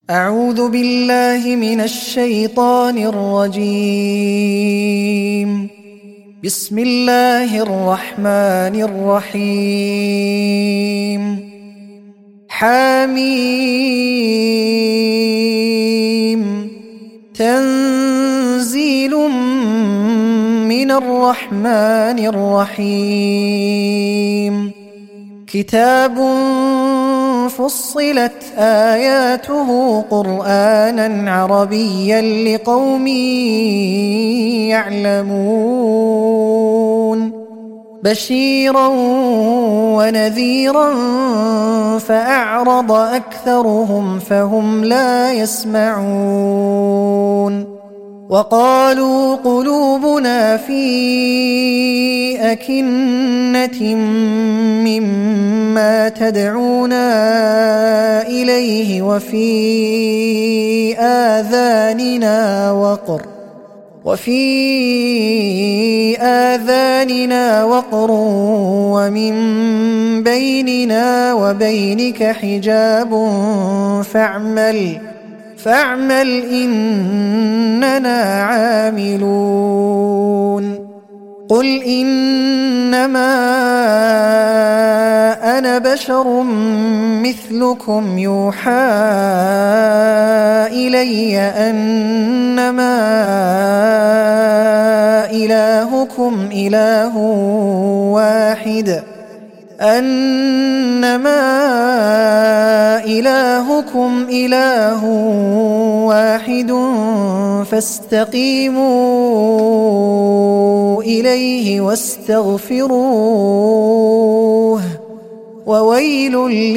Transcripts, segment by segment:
أعوذ بالله من الشيطان الرجيم. بسم الله الرحمن الرحيم. حميم. تنزيل من الرحمن الرحيم. كتاب فصلت آياته قرآنا عربيا لقوم يعلمون بشيرا ونذيرا فأعرض أكثرهم فهم لا يسمعون. وقالوا قلوبنا في أكنة مما تدعونا إليه وفي آذاننا وقر ومن بيننا وبينك حجاب فاعمل إننا عاملون. قل إنما أنا بشر مثلكم يوحى إلي أنما إلهكم إله واحد فاستقيموا إليه واستغفروه وويل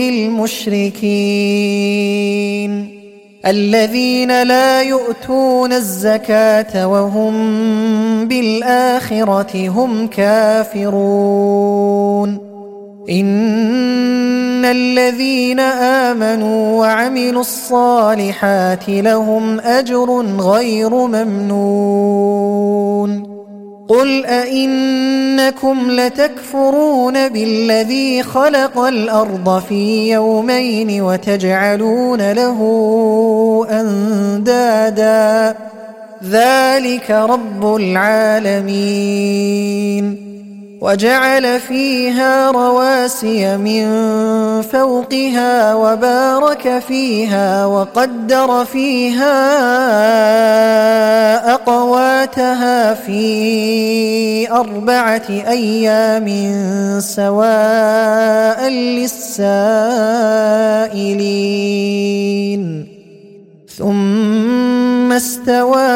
للمشركين الذين لا يؤتون الزكاة وهم بالآخرة هم كافرون. إن الذين آمنوا وعملوا الصالحات لهم أجر غير ممنون. قل أئنكم لتكفرون بالذي خلق الأرض في يومين وتجعلون له أندادا ذلك رب العالمين. وجعل فيها رواسي من فوقها وبارك فيها وقدر فيها أقواتها في 4 أيام سواء للسائلين. ثم استوى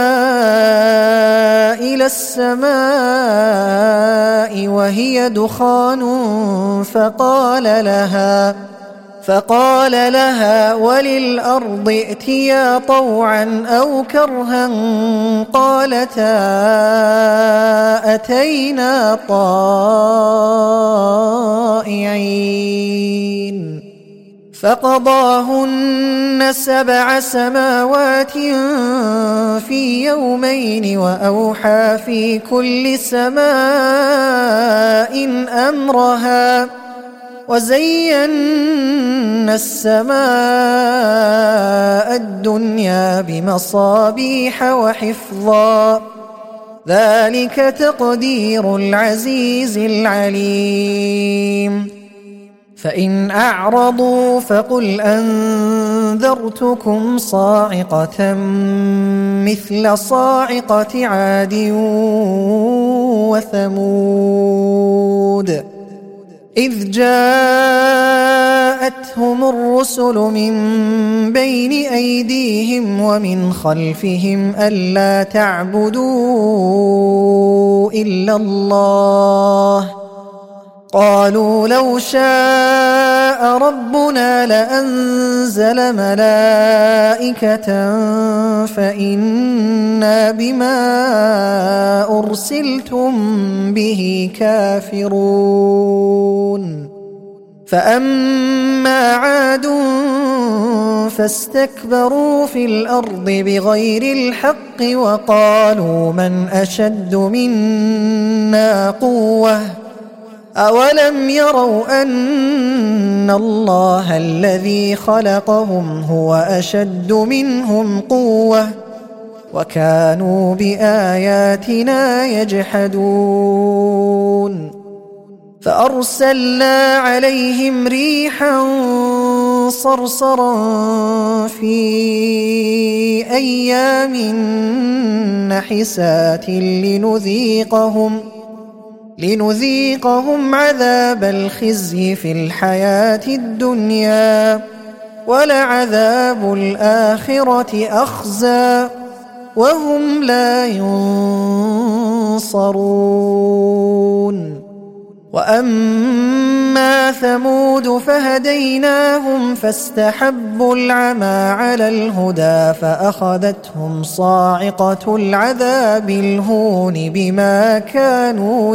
إلى السماء وهي دخان فقال لها وللأرض ائتيا طوعا أو كرها قالتا أتينا طائعين. فقضاهن 7 سماوات في يومين وأوحى في كل سماء أمرها وزينا السماء الدنيا بمصابيح وحفظا ذلك تقدير العزيز العليم. فإن أعرضوا فقل أنذرتكم صاعقة مثل صاعقة عاد وثمود إذ جاءتهم الرسل من بين أيديهم ومن خلفهم ألا تعبدوا إلا الله قالوا لو شاء ربنا لأنزل ملائكة فإنا بما أرسلتم به كافرون. فأما عاد فاستكبروا في الأرض بغير الحق وقالوا من أشد منا قوة أولم يروا أن الله الذي خلقهم هو أشد منهم قوة وكانوا بآياتنا يجحدون فأرسلنا عليهم ريحا صرصرا في أيام نحسات لنذيقهم عذاب الخزي في الحياة الدنيا ولعذاب الآخرة أخزى وهم لا ينصرون وأما ثمود فهديناهم فاستحبوا العمى على الهدى فأخذتهم صاعقة العذاب الهون بما كانوا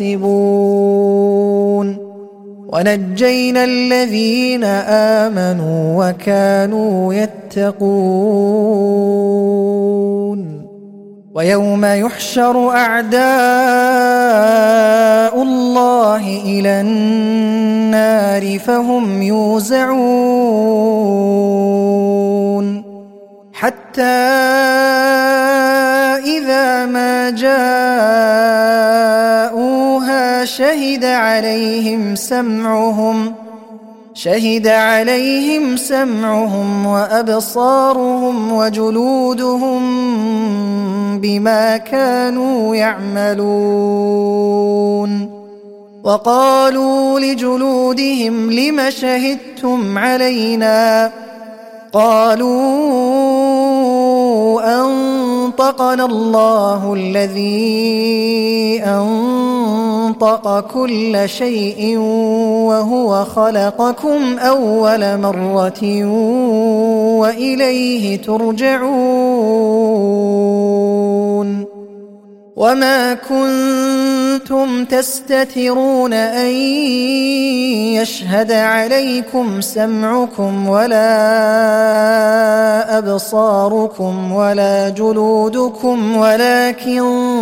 يكسبون ونجينا الذين آمنوا وكانوا يتقون ويوم يحشر أعداء الله إلى النار فهم يوزعون حتى إذا ما جاءوها شهد عليهم سمعهم وأبصارهم وجلودهم بما كانوا يعملون وقالوا لجلودهم لم شهدتم علينا قالوا أنطقنا الله الذي أنطق كل شيء وهو خلقكم أول مرة وإليه ترجعون وما كنتم تستترون أن يشهد عليكم سمعكم ولا أبصاركم ولا جلودكم ولكن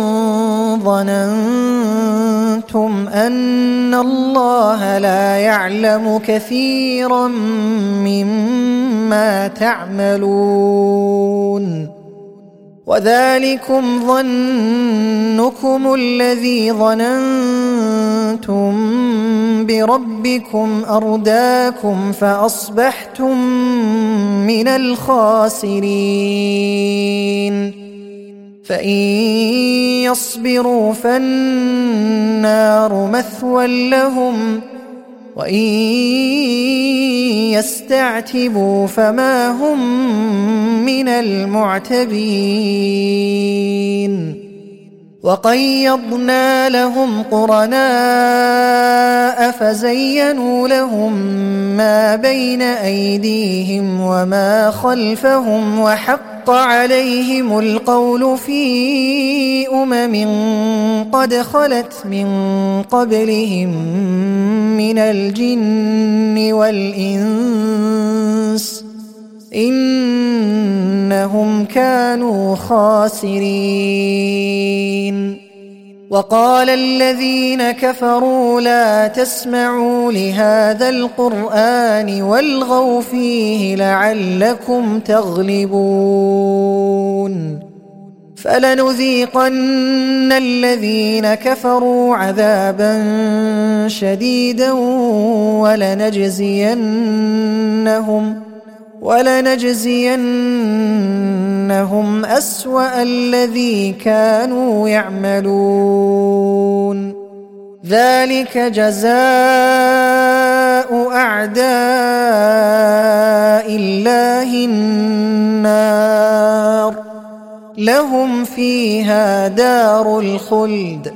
ظننتم أن الله لا يعلم كثيرا مما تعملون وذلكم ظنكم الذي ظننتم بربكم أرداكم فأصبحتم من الخاسرين فإن يصبروا فالنار مثوى لهم وإن يستعتبوا فما هم من المعتبين وقيضنا لهم قرناء فزينوا لهم ما بين أيديهم وما خلفهم وحق عليهم القول في قد خلت من قبلهم من الجن والإنس إنهم كانوا خاسرين وقال الذين كفروا لا تسمعوا لهذا القرآن والغوا فيه لعلكم تغلبون فلنذيقن الذين كفروا عذابا شديدا ولنجزينهم أسوأ الذي كانوا يعملون ذلك جزاء أعداء الله النار لهم فيها دار الخلد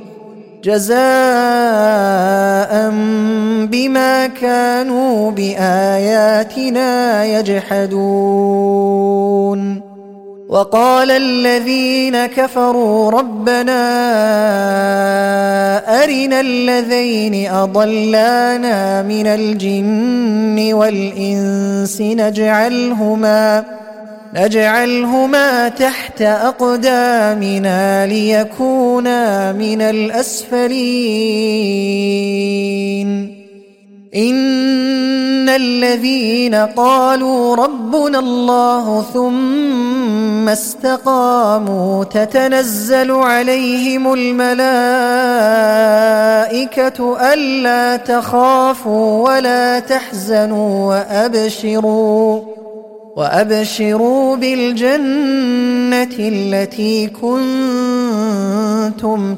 جزاء بما كانوا بآياتنا يجحدون وقال الذين كفروا ربنا أرنا الذين أضلانا نجعلهما تحت أقدامنا ليكونا من الأسفلين إن الذين قالوا ربنا الله ثم استقاموا تتنزل عليهم الملائكة ألا تخافوا ولا تحزنوا وأبشروا بالجنة التي كنتم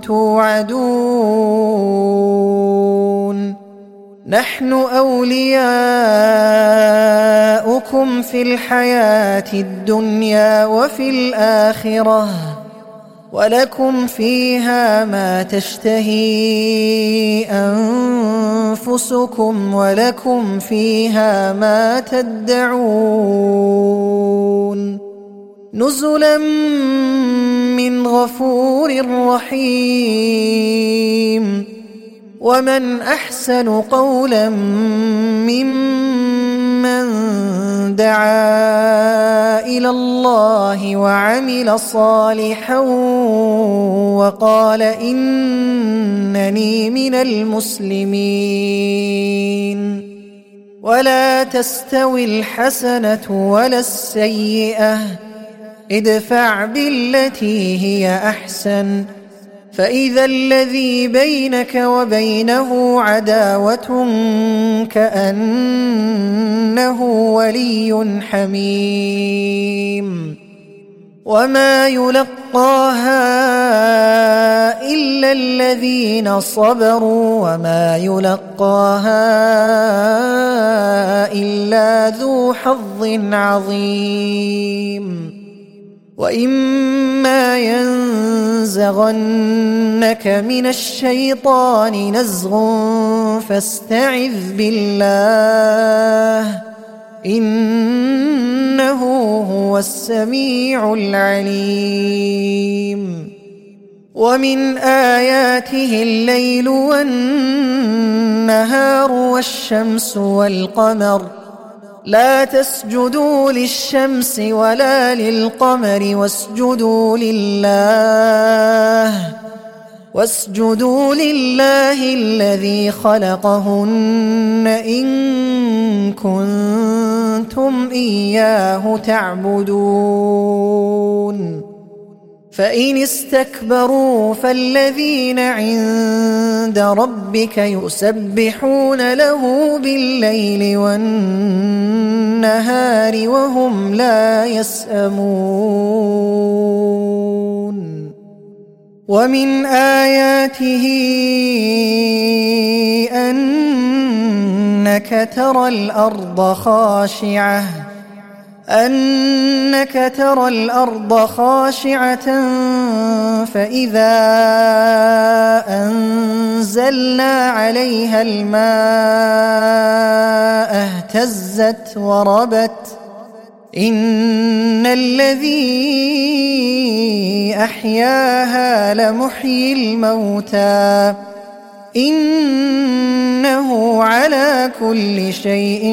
توعدون نحن أولياؤكم في الحياة الدنيا وفي الآخرة ولكم فيها ما تشتهي أنفسكم ولكم فيها ما تدعون نزلا من غفور رحيم ومن أحسن قولا ممن دعا إلى الله وعمل صالحا وقال إنني من المسلمين ولا تستوي الحسنة ولا السيئة ادفع بالتي هي أحسن فإذا الذي بينك وبينه عداوة كأنه ولي حميم وما يلقاها إلا الذين صبروا وما يلقاها إلا ذو حظ عظيم وإما ينزغنك من الشيطان نزغ فاستعذ بالله إنه هو السميع العليم ومن آياته الليل والنهار والشمس والقمر لا تسجدوا للشمس ولا للقمر واسجدوا لله الذي خلقهن إن كنتم إياه تعبدون فإن استكبروا فالذين عند ربك يسبحون له بالليل والنهار وهم لا يسأمون ومن آياته أنك ترى الأرض خاشعة فإذا أنزلنا عليها الماء اهتزت وربت إن الذي أحياها لمحيي الموتى إنه على كل شيء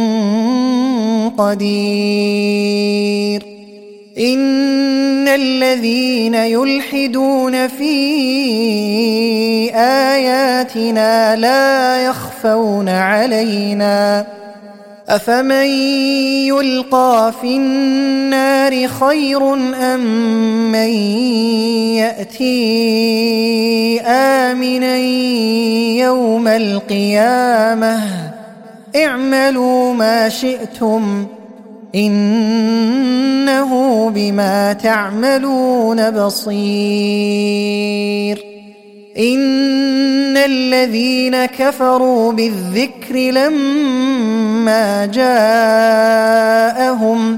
قدير إن الذين يلحدون في آياتنا لا يخفون علينا أفمن يلقى في النار خير أم من يأتي آمنا يوم القيامة اعملوا ما شئتم إنه بما تعملون بصير إن الذين كفروا بالذكر لما جاءهم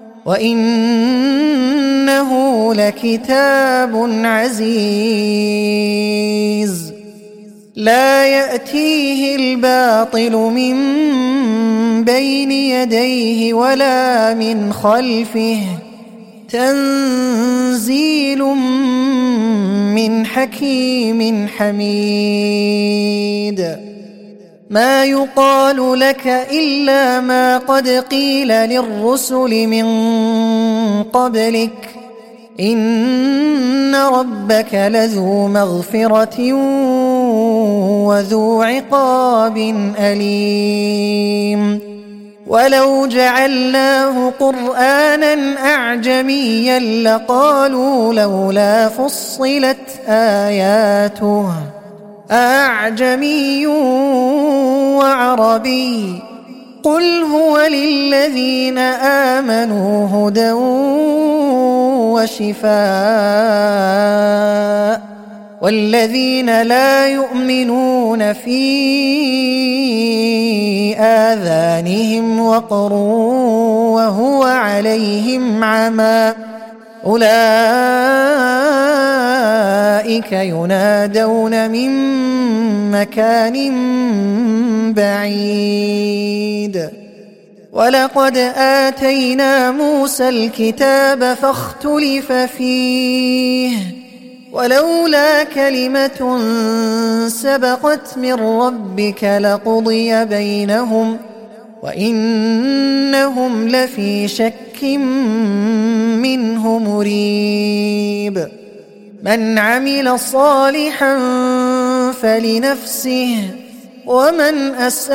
وإنه لكتاب عزيز لا يأتيه الباطل من بين يديه ولا من خلفه تنزيل من حكيم حميد ما يقال لك إلا ما قد قيل للرسل من قبلك إن ربك لذو مغفرة وذو عقاب أليم ولو جعلناه قرآنا أعجميا لقالوا لولا فصلت آياته أعجمي وعربي قل هو للذين آمنوا هدى وشفاء والذين لا يؤمنون في آذانهم وقر وهو عليهم عمى أولئك ينادون من مكان بعيد ولقد آتينا موسى الكتاب فاختلف فيه ولولا كلمة سبقت من ربك لقضي بينهم وإنهم لفي شك منه مريب من عمل صالحا فلنفسه ومن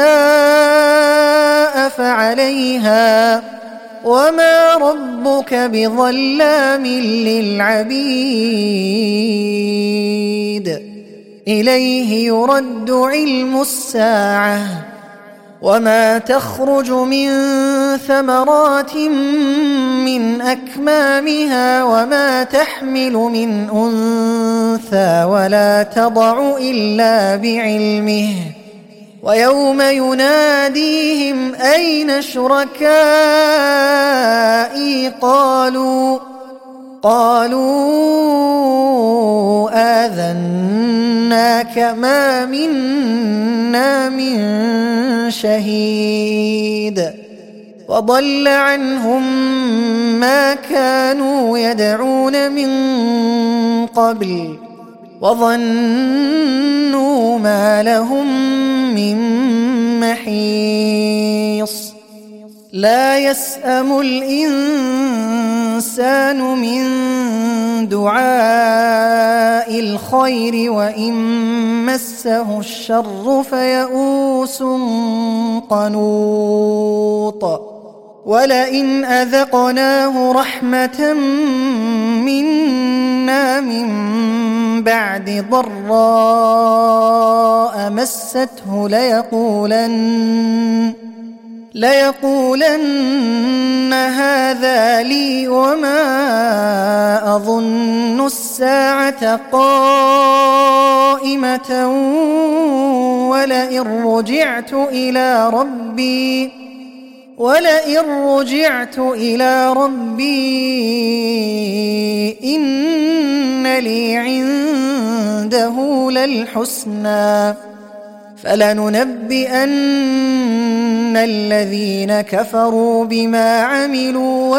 أساء فعليها وما ربك بظلام للعبيد إليه يرد علم الساعة وما تخرج من ثمرات من أكمامها وما تحمل من أنثى ولا تضع إلا بعلمه ويوم يناديهم أين شركائي قالوا آذناك ما منا من شهيد وضل عنهم ما كانوا يدعون من قبل وظنوا ما لهم من محيص لا يسأم الإنسان من دعاء الخير وإن مسه الشر فيئوس قنوط ولئن أذقناه رحمة منا من بعد ضراء مسته ليقولن هذا لي وما أظن الساعة قائمة ولئن رجعت إلى ربي إن لي عنده للحسنى فلننبئن الذين كفروا بما عملوا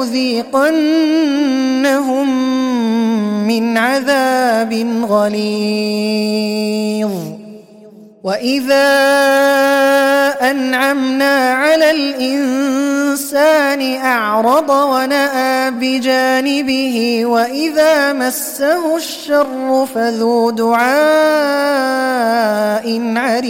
ولنذيقنهم من عذاب غليظ وإذا أنعمنا على الإنسان أعرض ونأى بجانبه وإذا مسه الشر فذو دعاء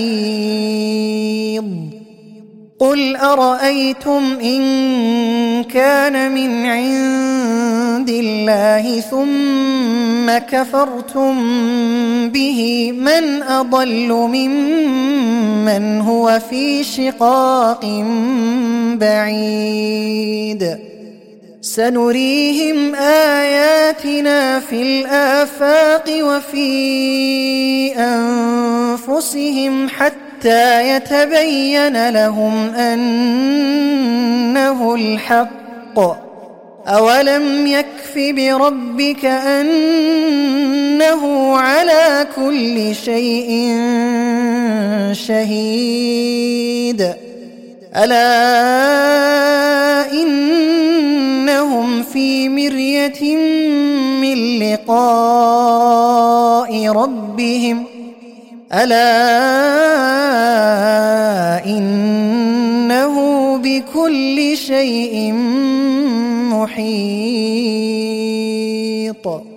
عريض قل أرأيتم إن كان من عند الله ثم كفرتم به من أضل ممن هو في شقاق بعيد سنريهم آياتنا في الآفاق وفي أنفسهم حتى يتبين لهم أنه الحق أولم يكف بربك أنه على كل شيء شهيد ألا إنهم في مرية من لقاء ربهم ألا بكل شيء محيط.